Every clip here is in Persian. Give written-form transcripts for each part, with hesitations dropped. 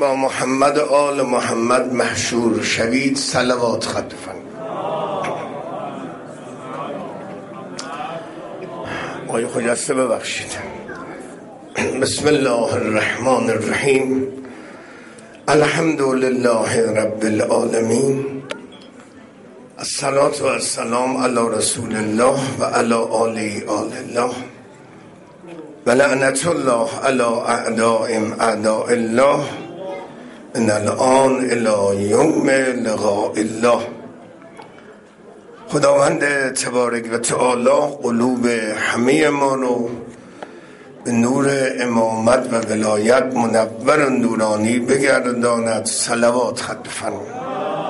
با محمد و آل محمد محشور شوید. صلوات خط فرمایید. آقای خجسته ببخشید. بسم الله الرحمن الرحیم. الحمد لله رب العالمین. الصلاة و السلام علی رسول الله و علی آله آل الله و لعنت الله علی اعدائهم اعداء الله من الان الی یوم لقاء الله. خداوند تبارک و تعالی قلوب همه ما رو به نور امامت و ولایت منور و نورانی بگرداند. صلوات خط فرمایید.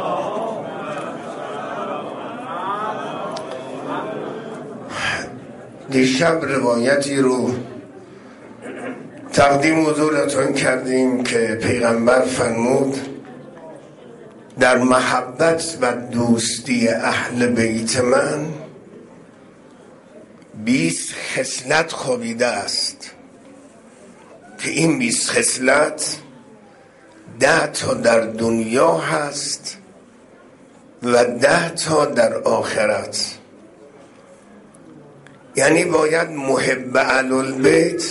دیشب روایتی رو تقدیم حضورتون کردیم که پیغمبر فرمود در محبت و دوستی اهل بیت من 20 خصلت خوابیده است که این 20 خصلت 10 تا در دنیا هست و 10 تا در آخرت. یعنی باید محب اهل البیت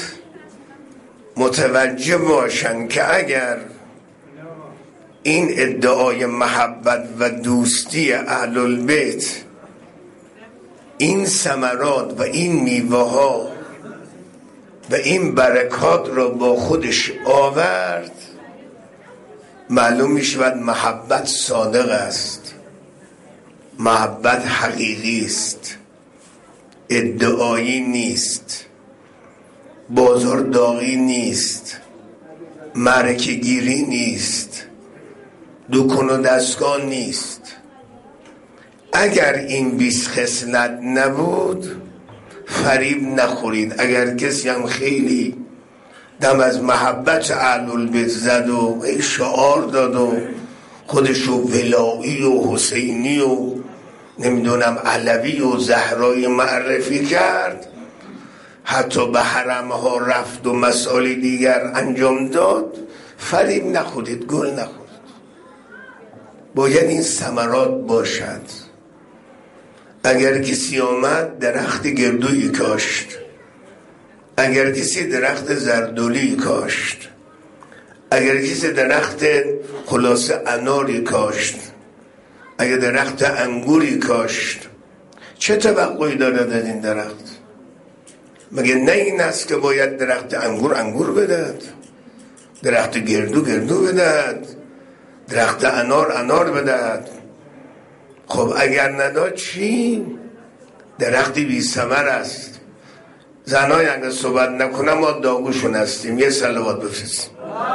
متوجه باشن که اگر این ادعای محبت و دوستی اهل البیت این ثمرات و این میوه ها و این برکات را با خودش آورد، معلوم میشود محبت صادق است، محبت حقیقی است، ادعایی نیست، بازارداغی نیست، معرکه گیری نیست، دکون و دستگاه نیست. اگر این 20 خصلت نبود فریب نخورید. اگر کسی هم خیلی دم از محبت اهل البیت زد و شعار داد و خودشو ولایی و حسینی و نمیدونم علوی و زهرای معرفی کرد، حتی به حرمها رفت و مسائل دیگر انجام داد، فریب نخورید، گل نخورید. باید این ثمرات باشد. اگر کسی آمد درخت گردویی کاشت، اگر کسی درخت زردولی کاشت، اگر کسی درخت خلاصه اناری کاشت، اگر درخت انگوری کاشت، چه توقعی دارد از این درخت؟ مگه نه این است که باید درخت انگور بدهد، درخت گردو بدهد، درخت انار بدهد؟ خب اگر نداد چی؟ درختی بی ثمر است. زنای اگر صحبت نکنم ما داغوشون هستیم. یه صلوات بفرستیم.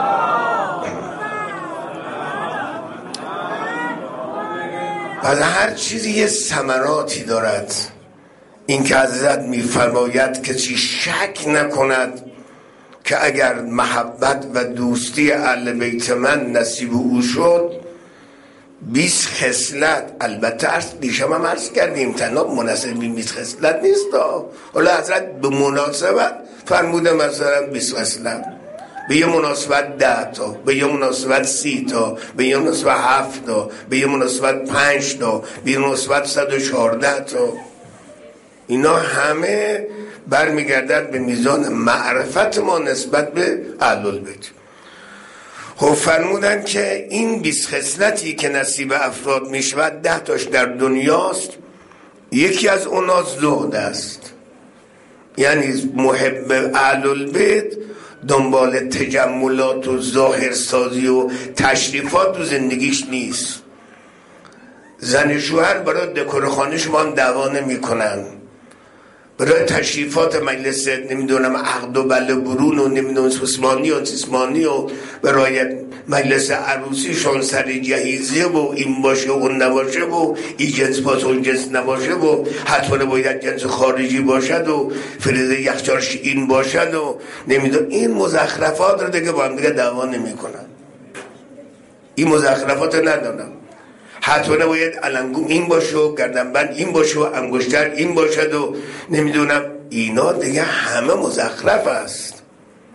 از هر چیزی یه ثمراتی دارد. این که حضرت می‌فرماید که چی شک نکند که اگر محبت و دوستی اهل بیت من نصیب او شد 20 خصلت، البته دیشب هم عرض کردیم تنها مناسب 20 خصلت نیست. حالا حضرت به مناسبت فرموده مثلا 20 خصلت، به یه مناسبت 10 تا، به یه مناسبت 30 تا، به یه مناسبت 7 تا، به یه مناسبت 5 تا، به یه مناسبت 114 تا. اینا همه برمیگردد به میزان معرفت ما نسبت به اهل البیت. خب فرمودن که این 20 خصلتی که نصیب افراد میشود 10 تاش در دنیاست. یکی از اونا زهد است. یعنی محب اهل البیت دنبال تجملات و ظاهرسازی و تشریفات تو زندگیش نیست. زن شوهر برای دکور خانه‌ش با هم دعوا نمی‌کنن، برای تشریفات مجلس نمیدونم عقد و بله برون و نمیدونم سوسمانی و تسمانی و برای مجلس عروسیشون سر جهیزیه و این باشه و اون نباشه و این جنس باشه و اون جنس نباشه و حتما باید جنس خارجی باشد و فریزه یخچالش این باشد و نمیدونم. این مزخرفات رو دیگه با هم دیگه دعوا نمی‌کنن. این مزخرفات ندارم. حتما باید علنگو این باشه و گردنبند این باشه و انگشتر این باشد و نمیدونم. اینا دیگه همه مزخرف است.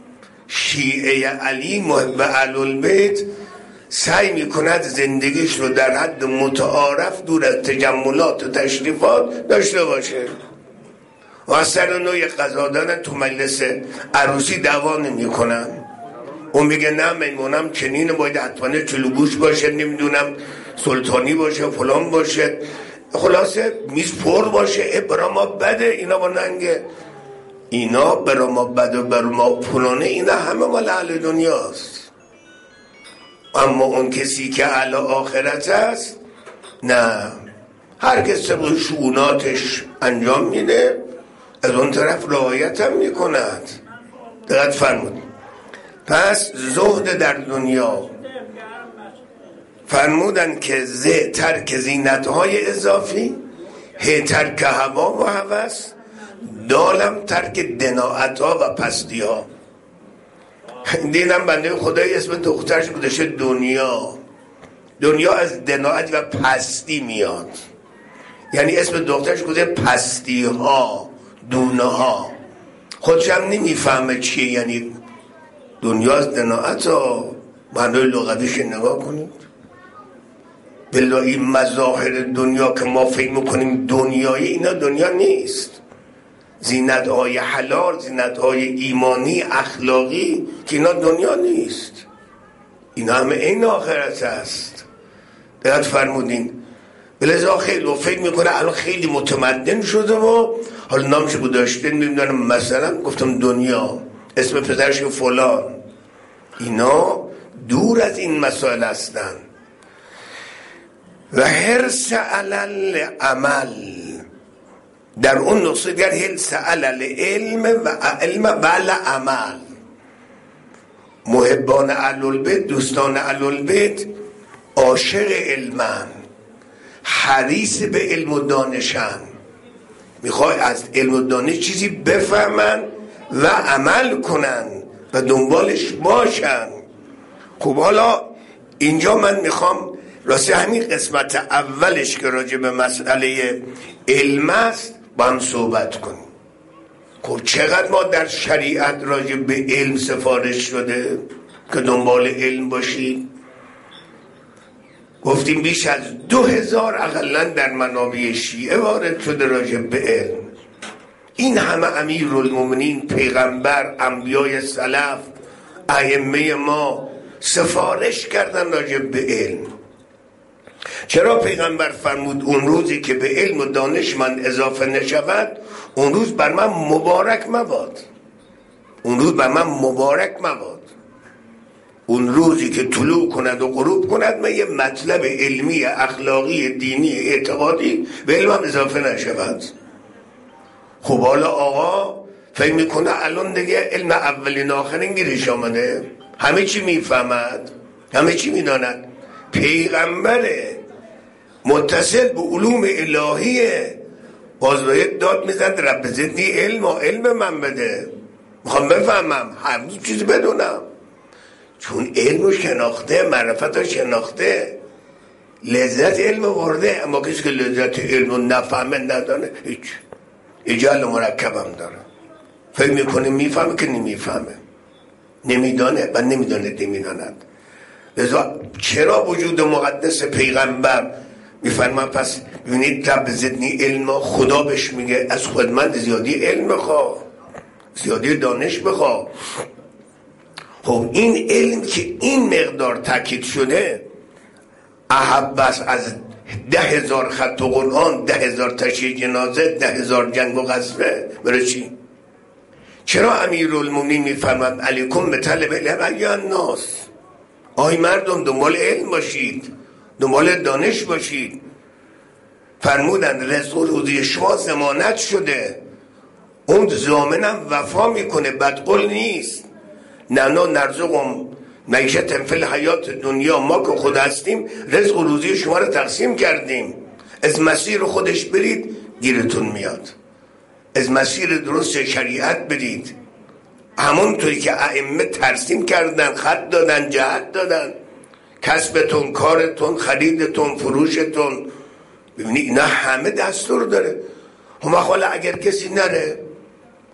شیعه علی محب اهل‌البیت سعی میکند زندگیش رو در حد متعارف دور از تجملات و تشریفات داشته باشه و از سر نوع قضا دادن تو مجلس عروسی دعوا نمیکنن. اون میگه نه میمونم چنین باید حتما چلوگوش باشه، نمیدونم سلطانی باشه، فلان باشه، خلاصه میز پر باشه. برا ما بده، اینا با ننگه، اینا برا ما بده و برا ما فلانه، اینا همه مال اهل دنیاست. اما اون کسی که اهل آخرت است نه، هر کس طبق شؤوناتش انجام میده، از اون طرف رعایت هم میکند. دقت فرمود. پس زهد در دنیا فرمودن که ترک زینتهای اضافی، ترک هوا و هوس، دالم ترک دناعتها و پستیها. دیدم بنده خدای اسم دخترش گذاشته دنیا. دنیا از دناعت و پستی میاد، یعنی اسم دخترش گذاشته پستی ها، دونه ها. خودش هم نمیفهمه چیه یعنی دنیا از دناعت ها. معنای لغویش نگاه کنید. بلا این مظاهر دنیا که ما فکر میکنیم دنیایی، اینا دنیا نیست. زینت های حلال، زینت های ایمانی اخلاقی که اینا دنیا نیست، اینا همه این آخرت است. دقت فرمودین. بلذا خیلی و فکر میکنه الان خیلی متمدن شده و حالا نامش گذاشته نمیدونم، مثلا گفتم دنیا، اسم پدرش فلان. اینا دور از این مسائل هستن. و حرص علی عمل، در اون نقطه دیگر حرص علی علم و علم و عمل. محبان اهل‌البیت، دوستان اهل‌البیت عاشق علمن، حریص به علم و دانشن، میخوای از علم و دانش چیزی بفهمن و عمل کنن و دنبالش باشن. خب حالا اینجا من میخوام راستی همین قسمت اولش که راجع به مسئله علم است با هم صحبت کنیم. خب چقدر ما در شریعت راجع به علم سفارش شده که دنبال علم باشید؟ گفتیم بیش از 2000 اقلا در منابع شیعه وارد شده راجع به علم. این همه امیرالمومنین، پیغمبر، انبیای سلف، ائمه ما سفارش کردن راجع به علم. چرا پیغمبر فرمود اون روزی که به علم و دانش من اضافه نشود اون روز بر من مبارک مباد؟ اون روز بر من مبارک مباد. اون روزی که طلوع کند و غروب کند من یه مطلب علمی، اخلاقی، دینی، اعتقادی به علمم اضافه نشود. خب حالا آقا فکر میکنه الان دیگه علم اولین آخرین گیرش آمده، همه چی میفهمد، همه چی میداند. پیغمبره متصل به علوم الهیه، باز باید داد میزد رب زدنی علم من بده، میخوام بفهمم، همه چیز بدونم. چون علم شناخته، معرفت شناخته، لذت علم ورده. اما کسی که لذت علم نفهمه ندانه، هیچ اجال مرکبم داره. فکر میکنه میفهمه که نمیفهمه، نمیدانه و نمیداند. لذا چرا وجود مقدس پیغمبر میفرما؟ پس ببینید رب زدنی علم، خدا بهش میگه از خودمند زیادی علم بخوا، زیادی دانش بخوا. خب این علم که این مقدار تاکید شده، احب است از 10,000 خط و قرآن، 10,000 تشییع جنازه، 10,000 جنگ و غزوه. برای چی؟ چرا امیرالمومنین میفرماد علیکم به طلب العلم یا الناس؟ آی مردم دنبال علم باشید، دنبال دانش باشید. فرمودن رزق و روزی شما ضمانت شده، اون ضامنم وفا میکنه، بدقول نیست. نحن نرزقهم معیشة فی الحیات دنیا، ما که خود هستیم رزق و روزی شما رو تقسیم کردیم. از مسیر خودش برید گیرتون میاد، از مسیر درست شریعت برید، همونطوری که ائمه ترسیم کردن، خط دادن، جهت دادن، کسبتون، کارتون، خریدتون، فروشتون. ببینید اینا همه دستور داره. هم حالا اگر کسی نره،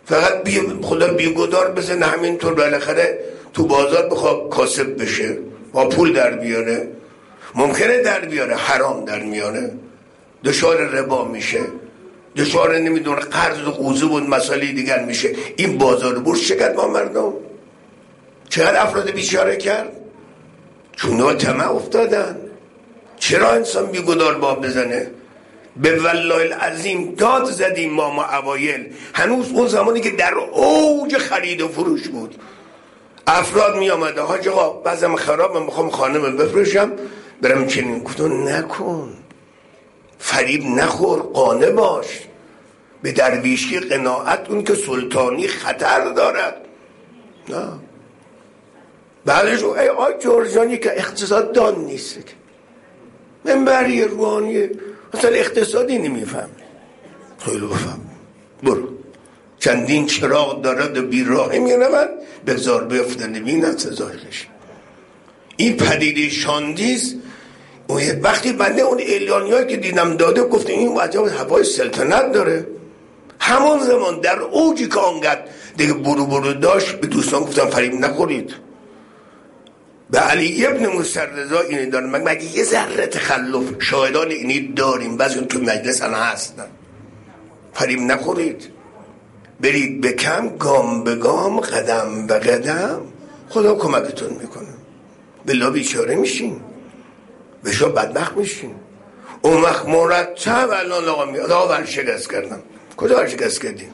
فقط خدا بیگدار بزنه همینطور بالاخره تو بازار بخواد کاسب بشه با پول در بیاره، ممکنه در بیاره، حرام در میاره، دچار ربا میشه، دچار نمیدونه قرض و قوزه و مسائل دیگر میشه. این بازار بورس چقدر با مردم، چقدر افراد بیچاره کرد، چون طمع افتادن. چرا انسان بیگدار باب بزنه؟ به والله العظیم داد زدیم ما اوایل، هنوز اون زمانی که در اوج خرید و فروش بود، افراد می آمده حاج آقا بعضم خراب، من میخوام خانم بفروشم برم چنین. گفتم نکن، فریب نخور، قانع باش. به درویشی قناعت اون که سلطانی خطر دارد. نه بعدش ای آی جورجانی که اقتصاد دان نیست، منبری روحانی مثلا اقتصادی نمیفهم. خیلی بفهم، برو چندین چراغ دارد و بیراهی میرود، بگذار بیفتن ببیند سزایش. این پدیده شاندیست. وقتی بنده اون اعلانیایی که دیدم داده گفتم این عجب هوای سلطنت داره. همون زمان در اوجی که آنقدر دیگه برو داشت، به دوستان گفتم فریب نخورید. به علی ابن موسی رضا اینی دارم، مگه یه ذره تخلف، شاهدان اینی داریم، بعضی اون تو مجلس هم هستن. فریب نخورید، برید به کم، گام به گام، قدم به قدم، خدا کمکتون میکنه. بلا بیچاره میشین، به شما بدبخت میشین. اون وقت مرتب الان آقا میاد آقا ورشکست کردم. کجا ورشکست کردیم؟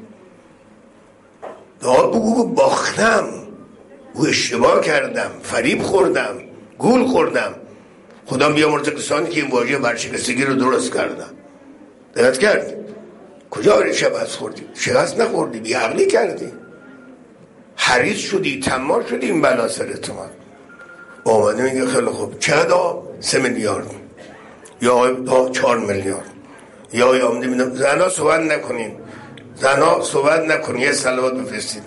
آقا بگو باختم، او اشتباه کردم، فریب خوردم، گول خوردم. خدا بیامرزه کسانی که این واژه ورشکستگی رو درست کردن. دقت کردی؟ کجا شکست خوردی؟ شکست نخوردی، بی عقلی کردی، حریص شدی، طماع شدی، این بلا سرت اومد. آمده میگه خیلی خوب چقدر؟ 3 میلیارد یا 4 میلیارد یا آمده میدم. زنها صحبت نکنین، زنها صحبت نکنین، یه صلوات بفرستید.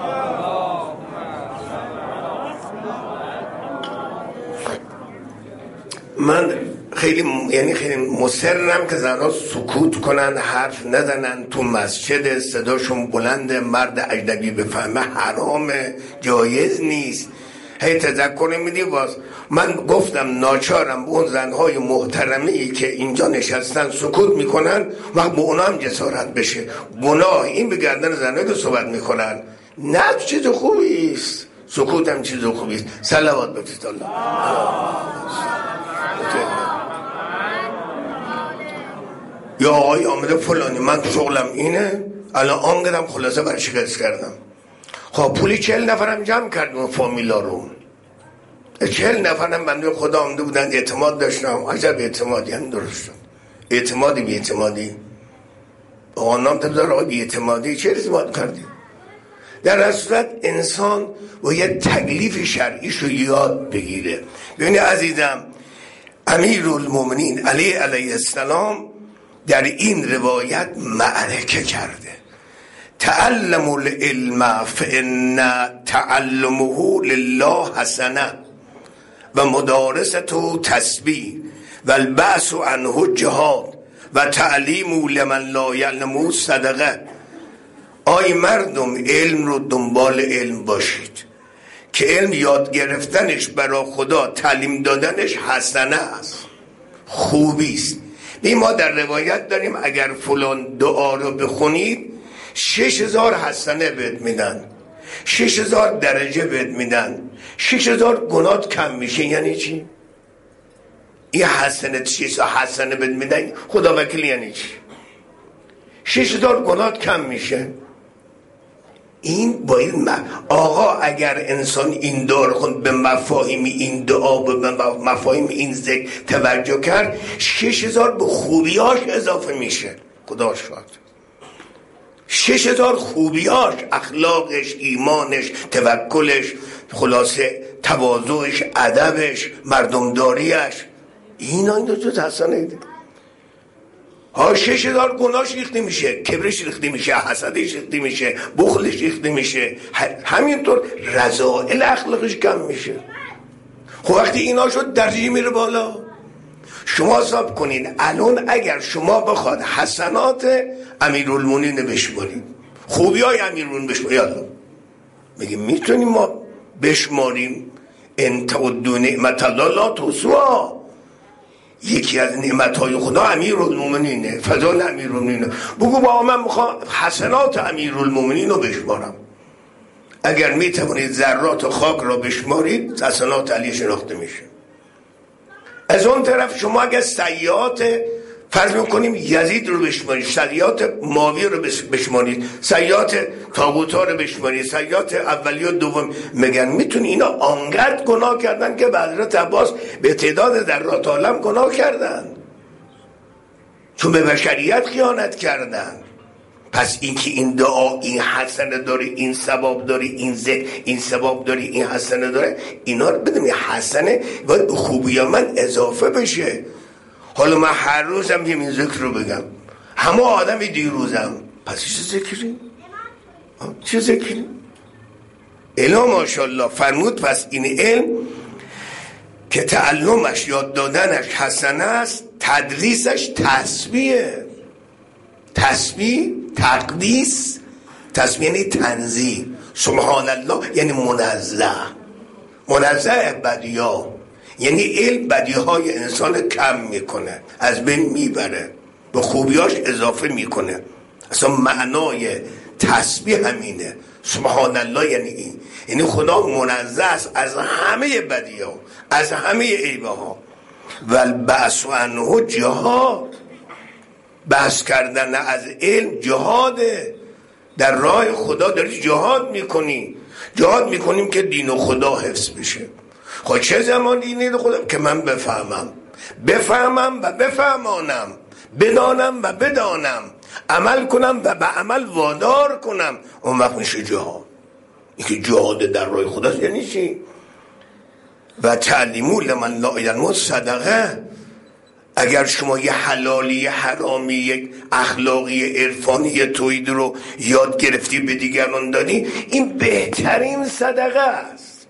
من خیلی مصرم که زنها سکوت کنن، حرف نزنن. تو مسجد صداشون بلند، مرد اجنبی بفهمه حرامه، جایز نیست. هی تذکر میدی باز. من گفتم ناچارم به اون زنهای محترمی که اینجا نشستن سکوت میکنن، وقت به اونا هم جسارت بشه. گناه این به گردن زنهایی که صحبت میکنن. نه چیز خوبی است، سکوت هم چیز خوبی است. صلوات بفرست الله. یا آقای آمده فلانی من شغلم اینه، الان آنقدرم خلاصه ورشکست کردم. خب پولی 40 نفرم جمع کردم فامیلا رو. 40 نفرم بنده خدا آمده بودن، اعتماد داشتم. عجب اعتمادی هم درست شد. اعتمادی بی اعتمادی. آقا نام تبذار آقای بی اعتمادی، چه اعتماد کردی؟ در اصل انسان باید تکلیف شرعیشو یاد بگیره. ببینید عزیزم، امیرالمومنین علیه السلام در این روایت معرکه کرده. تعلموا العلم فإن تعلمه لله حسنه و مدارسته تسبیح و البعث عنه جهاد و تعلیم لمن لا یعلم صدقه. آی مردم علم رو دنبال علم باشید که علم یاد گرفتنش برای خدا، تعلیم دادنش حسنه است، خوبی است. ما در روایت داریم اگر فلان دعا رو بخونید 6000 حسنه بهت میدن، 6000 درجه بهت میدن، 6000 گناهت کم میشه. یعنی چی؟ این حسنه 6 حسنه بهت میدن، خدا وکیل یعنی چی؟ 6000 گناهت کم میشه. این باید آقا اگر انسان این دار خوند، به مفاهیم این دعا، به مفاهیم این ذکر توجه کرد، 6000 به خوبیاش اضافه میشه. خدا شاد 6000 خوبیاش، اخلاقش، ایمانش، توکلش، خلاصه تواضعش، ادبش، مردمداریش، این تو حسنه ایده. 6000 گناهش ریخته میشه، کبرش ریخته میشه، حسدش ریخته میشه، بخلش ریخته میشه، همینطور رذائل اخلاقش کم میشه. خب وقتی اینا شد درجه میره بالا. شما حساب کنین الان اگر شما بخواد حسنات امیرالمومنین بشمارید، خوبی های امیرالمومنین بشمار. یالا میگیم میتونیم ما بشماریم؟ ان تعدوا نعمت الله لا تحصوها. یکی از نعمتهای خدا امیرالمومنینه، فضل امیرالمومنینه. بگو با من میخوام حسنات امیرالمومنین رو بشمارم. اگر میتوانید ذرات خاک را بشمارید حسنات علی شناخته میشه. از اون طرف شما اگر سیئات فرض میکنیم یزید رو بشمارید، سیئات معاویه رو بشمارید، سیئات طاغوت‌ها رو بشمارید، سیئات اولی و دوم، میگن میتونی اینا آنقدر گناه کردن که به حضرت عباس به تعداد ذرات عالم گناه کردن، چون به بشریت خیانت کردن. پس اینکه این دعا این حسنه داره، این ثواب داره، این ذکر این ثواب داره، این حسنه داره، اینا رو بدونی حسنه باید به خوبی من اضافه بشه. حالا من هر روزم این ذکر رو بگم، همه آدمی دیروزم، پس چه ذکری؟ چه ذکری؟ الا ماشاءالله فرمود پس این علم که تعلمش یاد دادنش حسنه است، تدریسش تسبیحه. تسبیح تقدیس، تسبیح یعنی تنزیه، سبحان الله یعنی منزه، منزه بدیها، یعنی علم بدیهای انسان کم میکنه، از بین میبره، به خوبیاش اضافه میکنه. اصلا معنای تسبیح همینه، سبحان الله یعنی این، یعنی خدا منزه است از همه بدیها، از همه عیبه ها. و البعث عنه جهاد، بحث کردن از علم جهاده، در راه خدا داری جهاد میکنی، جهاد میکنیم که دین خدا حفظ بشه. خب چه زمان دین خدا؟ که من بفهمم و بفهمانم، بدانم و بدانم، عمل کنم و به عمل وادار کنم، اون وقت میشه جهاد. این که جهاد در راه خداست. یعنی چی؟ و تعلیمو لمن لا یعلم صدقه. اگر شما یه حلالی، یه حرامی، یک اخلاقی عرفانی توحید رو یاد گرفتی به دیگران دادی، این بهترین صدقه است.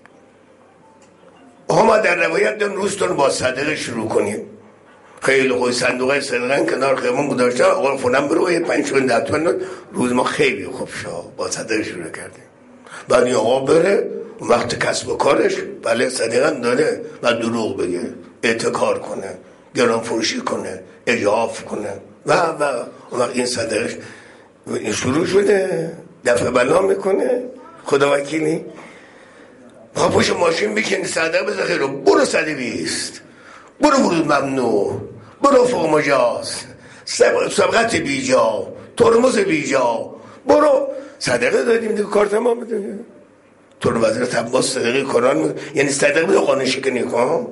ما در روایت داریم روزتون با صدقه شروع کنیم. خیلی خوی صندوقه صدقه کنار خیمون گذاشته، آقا فلان برو یه 5 تا 10 تا روز ما خیلی خوب شد با صدقه شروع کردیم. بعد این آقا بره وقت کسب و کارش بله صدقه داره، بعد دروغ بگه، احتکار کنه، گران فروشی کنه، اجاف کنه و وقت این صدقش این شروع شده، دفع بلا میکنه. خدا وکیلی با پشت ماشین بکنی صدقه بزن خیلی برو 120، برو ورود ممنوع، برو فوق مجاز، سبقت بیجا، ترمز بیجا، برو صدقه دادیم دیگه کار تمام بده. تو رو وزیر عباس صدقه قرآن یعنی صدقه بده قانون شکنی کن،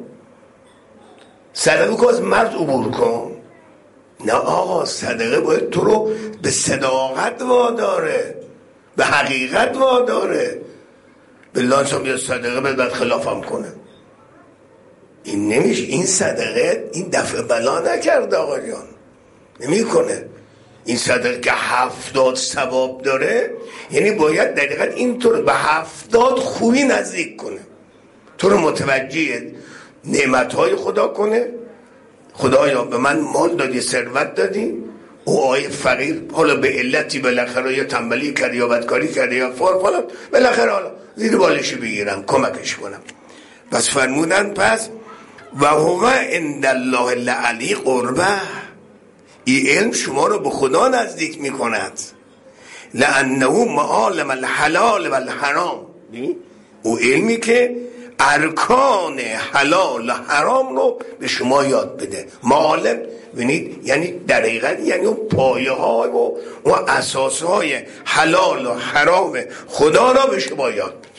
صدقه کن از مرد عبور کن. نه آقا صدقه باید تو رو به صداقت واداره، به حقیقت واداره. بالله انسان بیاد صدقه بده بعد خلافم کنه، این نمیشه. این صدقه این دفع بلا نکرده آقا جان، نمی کنه. این صدقه که 70 ثواب داره، یعنی باید دقیقا این تو رو به 70 خوبی نزدیک کنه، تو رو متوجه نعمتهای خدا کنه. خدایا به من مال دادی، ثروت دادی، او آی فقیر حالا به علتی بالاخره یا تنبلی کرد یا بدکاری کرد یا فلان، بالاخره حالا زیر بالشی بگیرم کمکش کنم. بس فرمودن پس و هو عند الله العلی قربه، این علم شما رو به خدا نزدیک می کند. لانه معالم الحلال و الحرام، او علمی که ارکان حلال و حرام رو به شما یاد بده. معالم ببینید یعنی در حقیقت یعنی اون پایه های و اون اساس های حلال و حرام خدا را به شما یاد بده.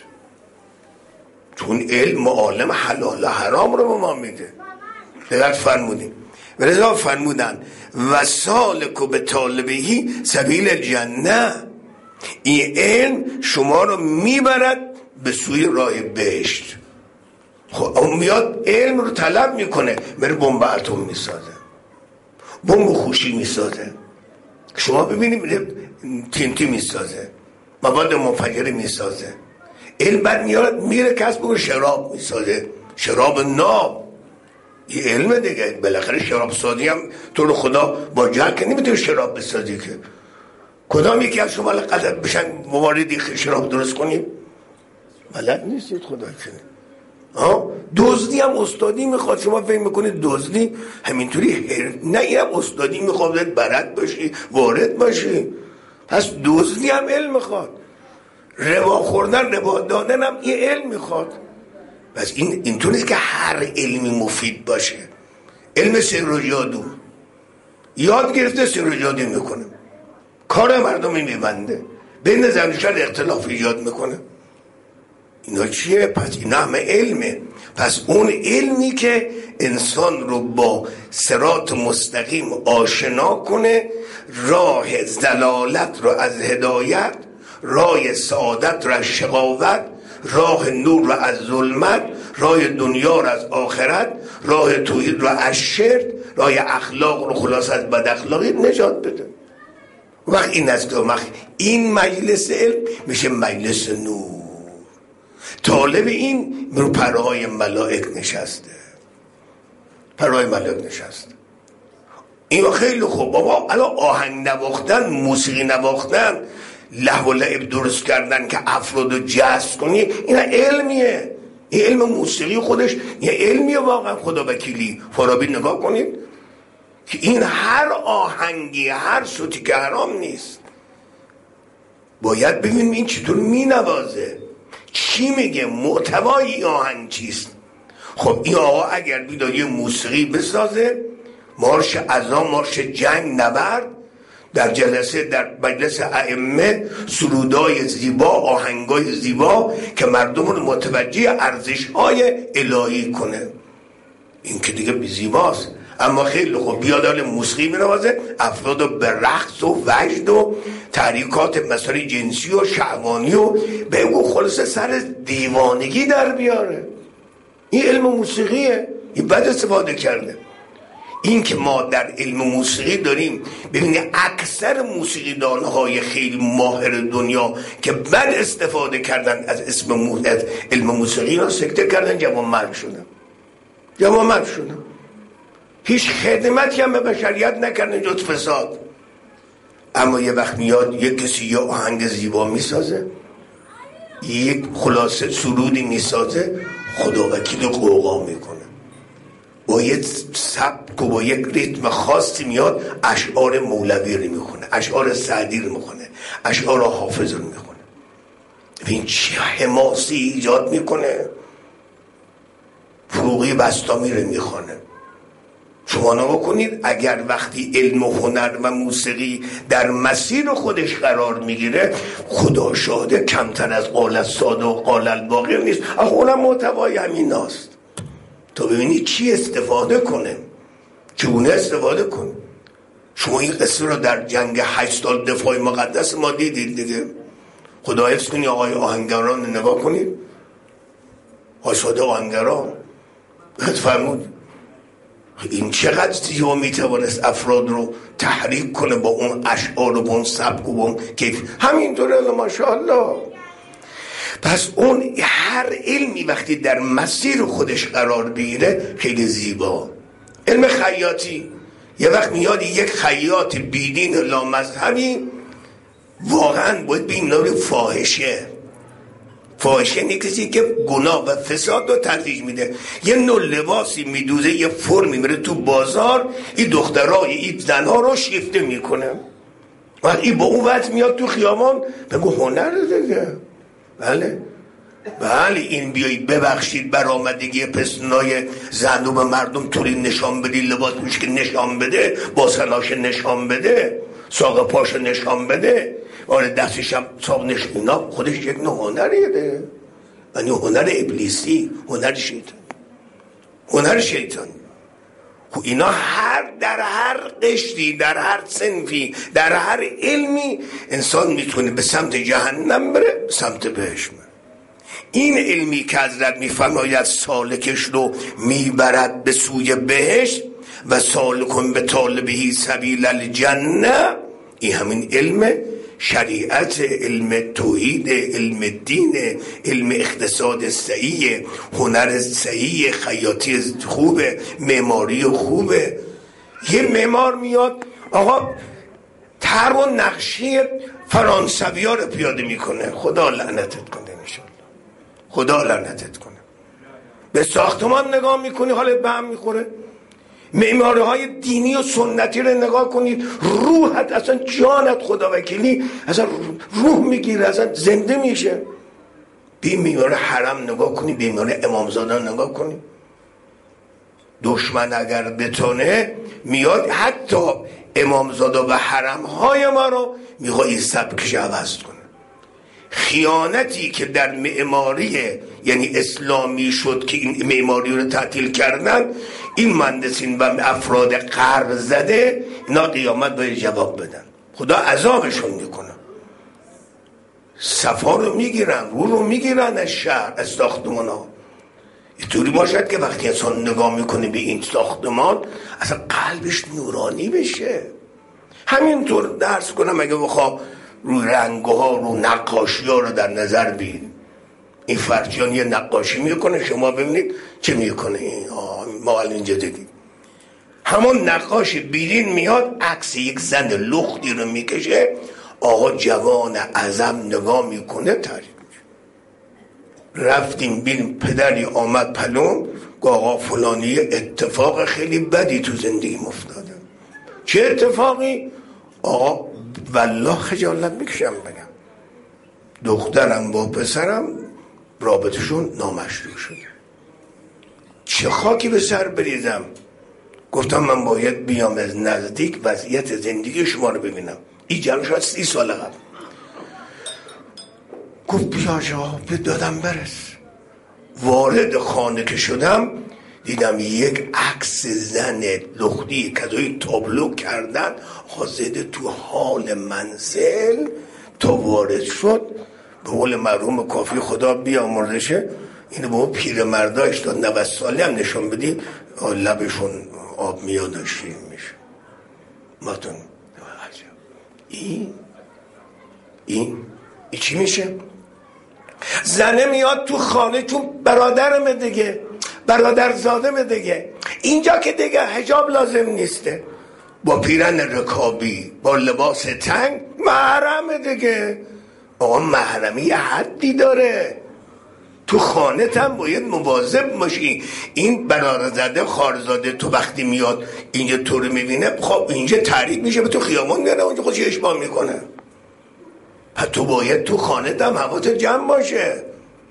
چون علم معالم حلال و حرام رو به ما میده. دقیق فرمودیم. ولذا فرمودن و سالک به طالبهی سبیل الجنه، این علم شما رو میبرد به سوی راه بهشت. خب اون میاد علم رو طلب میکنه، میره بمب اتم میسازه، بمب خوشی میسازه، شما ببینید تینتی میسازه، مواد منفجره میسازه. علم بعد میاد میره کسب و شراب میسازه، شراب ناب. این علم دیگه. بالاخره شراب سازی هم تو رو خدا با جهل که نمیتونه شراب بسازی که کدام یکی از شما قدر بشن مواردی شراب درست کنیم؟ بلد نیستید خدا کنه. دزدی هم استادی میخواد. شما فکر میکنید دزدی همینطوری نه، این هم استادی میخواد برد باشی، وارد باشی. پس دزدی هم علم میخواد، ربا خوردن، ربا دادن هم این علم میخواد. پس اینطور نیست که هر علمی مفید باشه. علم سحر و جادو یاد گرفته، سحر و جادو میکنه، کار مردمی میبنده، بین زن و شر اختلاف ایجاد میکنه. اینا چیه؟ پس اینا همه علمه. پس اون علمی که انسان رو با صراط مستقیم آشنا کنه، راه ضلالت رو از هدایت، راه سعادت رو از شقاوت، راه نور رو از ظلمت، راه دنیا رو از آخرت، راه توحید رو از شرک، راه اخلاق رو خلاص از بد اخلاقی نجات بده. وقت این است که این مجلس علم میشه مجلس نور. طالب این رو پرهای ملائک نشسته، پرهای ملائک نشسته. این خیلی خوب. بابا الان آهنگ نواختن، موسیقی نواختن، لهو و لعب درست کردن که افراد رو جذب کنی، این علمیه. این علم موسیقی خودش یه علمیه واقعا. خدا وکیلی فارابی نگاه کنید که این هر آهنگی، هر صوتی که حرام نیست، باید ببینیم این چطور می نوازه، چی میگه، محتوای این آهنگ چیست. خب این آقا اگر بیداد یه موسیقی بسازه، مارش عزا، مارش جنگ، نبرد، در جلسه، در مجلس ائمه سرودای زیبا، آهنگای زیبا که مردم رو متوجه ارزش‌های الهی کنه، این که دیگه زیباست. اما خیلی خوب بیادال موسیقی می‌نوازه، افراد رو به رقص و وجد و تحریکات مسائل جنسی و شهوانی و بگو خلاصه سر دیوانگی در بیاره. این علم موسیقیه، این بد استفاده کرده. این که ما در علم موسیقی داریم، ببینید اکثر موسیقیدان‌های خیلی ماهر دنیا که بد استفاده کردن از اسم علم موسیقی را سکته کردن، جوان مرگ شدن. هیچ خدمتی هم به بشریت نکردن جز فساد. اما یه وقت میاد یک کسی یه آهنگ زیبا میسازه، یک خلاصه سرودی میسازه، خدا وکیل قوقا میکنه، با یک سبک و با یک ریتم خاصی میاد اشعار مولوی رو میخونه، اشعار سعدی رو میخونه، اشعار حافظ رو میخونه. ببین چه حماسی ایجاد میکنه. فروغی بستامی رو میخونه. شما نگاه کنید اگر وقتی علم و هنر و موسیقی در مسیر خودش قرار میگیره، خدا شاهده کمتر از قال الصادق و قال الباقر نیست. آخه اونم محتوای همین هاست. تو ببینید چی استفاده کنه، چگونه استفاده کنه. شما این قصه رو در جنگ 8 سال دفاع مقدس ما دیدید دیگه. خدا حفظ کنی آقای آهنگران نگاه کنید، حساد آهنگران فرمود این چقدر زیبا میتوانست افراد رو تحریک کنه با اون اشعار و با اون سبک و با اون کیف. همینطوره ماشاءالله. پس اون هر علمی وقتی در مسیر خودش قرار بگیره خیلی زیبا. علم خیاطی یه وقت میاد یک خیاط بیدین لامذهبی واقعا باید به این نوع فاحشه نیستی که گناه و فساد رو ترویج میده. یه نوع لباسی میدوزه، یه فرمی میره تو بازار، این دخترای این زنها رو شیفته میکنه. وقتی با اون وقت میاد تو خیابان بگو هنر دیگه. بله این بیایی ببخشید برآمدگی پستونای زن رو به مردم طوری نشان بدی، لباس میشه که نشان بده، باسناش نشان بده، ساق پاش نشان بده، آره دستش هم ساق نشان، اینا خودش یک نوع هنریه ده. یعنی هنر ابلیسی، هنر شیطان. اینا در هر قشری، در هر صنفی، در هر علمی انسان میتونه به سمت جهنم بره، به سمت بهشت بره. این علمی که حضرت میفرماید سالکش رو میبرد به سوی بهشت و سالکون به طالبهی سبیل الجنه، این همین علم شریعت، علم توحید، علم دین، علم اقتصاد صحیح، هنر صحیح، خیاطی خوبه، معماری خوبه. یه معمار میاد آقا طرح و نقشه فرانسوی ها رو پیاده میکنه. خدا لعنتت کنه انشالله، خدا لعنتت کنه. به ساختمان نگاه میکنی حالت به هم میخوره. معماری های دینی و سنتی رو نگاه کنید، روحت اصلا، جانت خدا وکیلی اصلا روح میگیره، اصلا زنده میشه. بی معمار حرم نگاه کنی، بی معمار امامزاده نگاه کنی. دشمن اگر بتونه میاد حتی امامزاده و حرم های ما رو میخواد این سبکش عوض کنه. خیانتی که در معماری یعنی اسلامی شد که این معماری رو تعطیل کردن، این مهندسین و افراد قرض زده اینا قیامت باید جواب بدن. خدا عذابشون میکنه. صفا رو میگیرن، رو میگیرن از شهر، از ساختمان ها. اینطوری باشد که وقتی انسان نگاه میکنه به این ساختمان اصلا قلبش نورانی بشه. همینطور درس کنم اگه بخواه روی رنگها رو نقاشی ها رو در نظر بگیریم. این فرچیان یه نقاشی میکنه، شما ببینید چه میکنه. ما اینجا دیدیم همون نقاش بیرین میاد عکس یک زن لختی رو میکشه، آقا جوان اعظم نگاه میکنه، تعریف میشه. رفتیم ببینیم پدری آمد پلوم، آقا فلانی اتفاق خیلی بدی تو زندگی افتاده. چه اتفاقی؟ آقا والله خجالت میکشم بگم، دخترم با پسرم رابطشون نامشروع شد. چه خاکی به سر بریزم؟ گفتم من باید بیام از نزدیک وضعیت زندگی شما رو ببینم. این جلو شاید 30 سال قبل. گفت بیا جا دادم برس. وارد خانه که شدم دیدم یک عکس زن لختی کذایی تابلو کردن، حاضده تو حال منزل. تا وارد شد به قول مرحوم کافی خدا بیامرزشه، اینو به اون پیر مرداش تا 90 ساله هم نشون بدی لبشون آب میاد و شیرین میشه. ماتون این چی میشه؟ زنه میاد تو خانه چون برادرمه دیگه، برادرزادمه دیگه، اینجا که دیگه حجاب لازم نیسته، با پیرن رکابی با لباس تنگ محرمه دیگه. آقا محرمی یه حدی داره، تو خانه هم باید مواظب باشی. این برادرزاده خارزاده تو وقتی میاد اینجا تو رو میبینه، خب اینجا تعریف میشه به تو خیابان میاره، اونجا خودش اشباه میکنه. تو باید تو خانه هم حواست جمع باشه.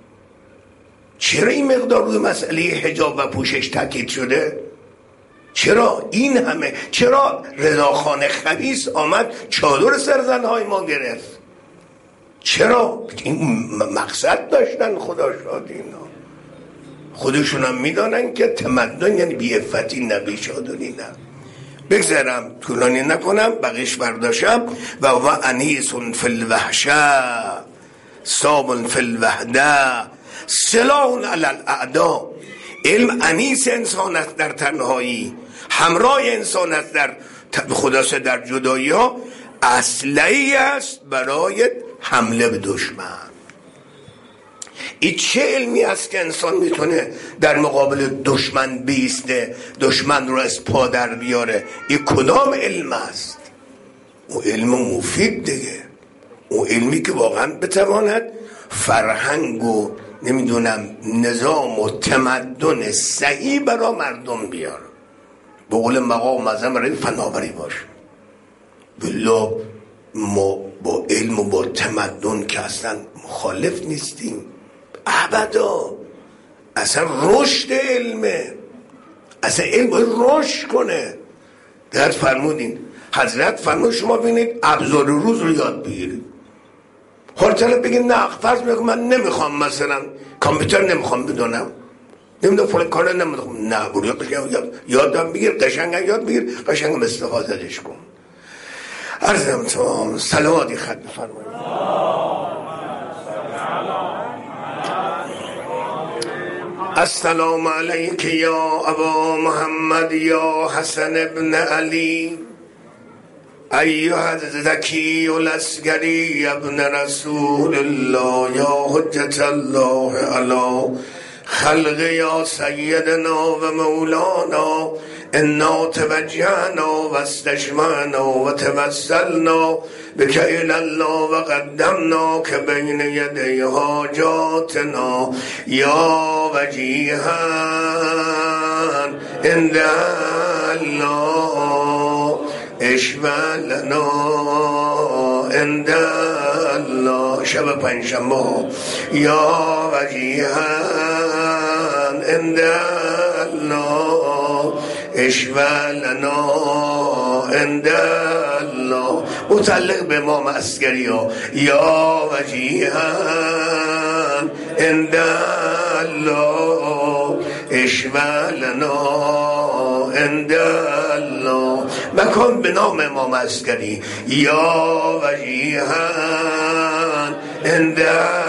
چرا این مقدار روی مسئله حجاب و پوشش تاکید شده؟ چرا این همه؟ چرا رضاخان خبیث آمد چادر سر زنهای ما گرفت؟ چرا؟ این مقصد داشتن، خدا شاد اینا. خودشون هم میدانن که تمدن یعنی بی‌عفتی نه، بی‌شادری نه. بگذارم طولانی نکنم، بقیش برداشتم. و انیس فی الوحشه صاب فی الوحده سلاح علی الاعداء. علم انیس انسان است در تنهایی، همراه انسان است در خلاص در جدایی ها، اسلحه‌ای است برای حمله به دشمن. این چه علمی است که انسان میتونه در مقابل دشمن بیسته، دشمن رو از پا در بیاره؟ این کدام علم است؟ اون علم مفید دیگه، اون علمی که واقعا بتواند فرهنگ و نمیدونم نظام و تمدن صحیح برای مردم بیاره. به قول مقام معظم برای فناوری باشه. بالله ما با علم و با تمدن که اصلا مخالف نیستیم ابدا. اصلا رشد علمه، اصلا علم باید رشد کنه. در فرمودین حضرت فرمود شما بینید ابزار روز رو یاد بگیرید. حالا بگید نه فرض بگید من نمیخوام مثلا کامپیوتر نمیخوام بدونم، نمیدونم فلان کار نمیخوام، نه برو یادم بگیر، قشنگ یاد بگیر، قشنگ استفادهش کن. عرضم تمام. صلواتی خط بفرمایید. السلام علیک یا ابا محمد یا حسن ابن علی ایها الزکی الاسگری ابن رسول الله یا حجت الله علی خلق یا سیدنا و مولانا انا توجهنا و استشفعنا و توسلنا بک الی الله و قدمنا که بین یدی حاجاتنا یا وجیها عند الله اشفع لنا عند الله. شب پنجشنبه یا وجیها عند الله اشفع لنا عند الله. متعلق به امام عسکری ها یا وجیها عند الله اشفع لنا عند الله. مکان به نام امام عسکری یا وجیها عند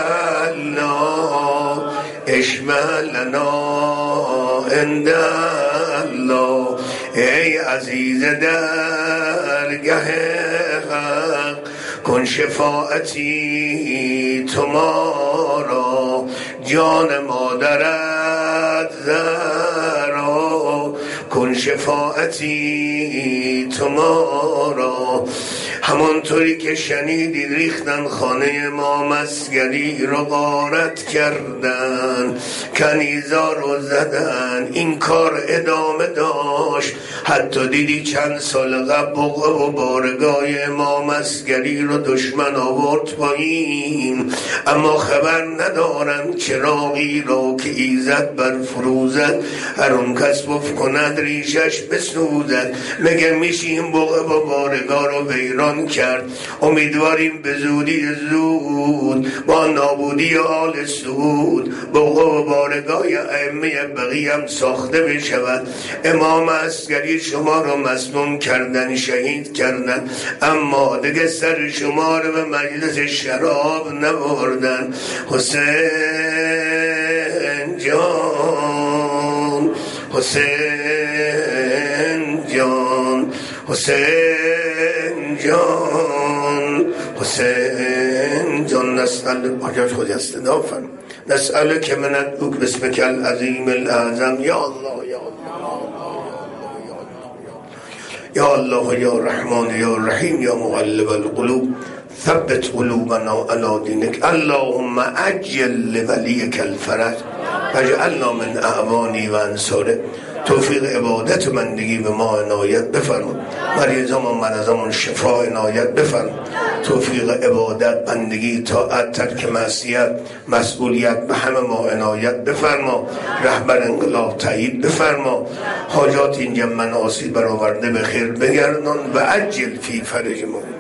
الله اشفع لنا عند الله. ای عزیز درگه حق کن شفاعتی تو ما را، جان مادرت زهرا کن شفاعتی تو ما را. همانطوری که شنیدید ریختن خانه امام عسکری رو غارت کردن، کنیزا رو زدن. این کار ادامه داشت حتی دیدی چند سال قبل بقعه و بارگاه امام عسکری رو دشمن آورد پایین، اما خبر ندارن چراغی رو که ایزد بر فروزد هر اون کس بف کند ریشش بسوزد. مگه میشیم بقعه و بارگاه رو ویران کرد؟ امیدواریم به زودی زود با نابودی آل سعود بقعه و بارگاه ائمه بقیه هم ساخته بشود. امام عسکری شما رو مظلوم کردن، شهید کردن، اما دیگه سر شما رو به مجلس شراب نبردن. حسین جان، حسین جان، حسین جان، حسین جان. نسأل حاجات خودی استدا فرم نسأل که من ادعوک بسمک العظیم الاعظم یا الله یا الله یا الله یا رحمان یا رحیم یا مقلب القلوب ثبت قلوبنا علی دینک. اللهم عجل لولیک الفرج واجعلنا من اعوانی و انصاره. توفیق عبادت و بندگی به ما عنایت بفرما، مریضان و مرضان شفا عنایت بفرما. توفیق عبادت، بندگی، طاعت، ترک معصیت، مسئولیت به همه ما عنایت بفرما. رهبر انقلاب تایید بفرما. حاجات اینجا مناصی برآورده به خیر بگردان و عجل فی فرجمون.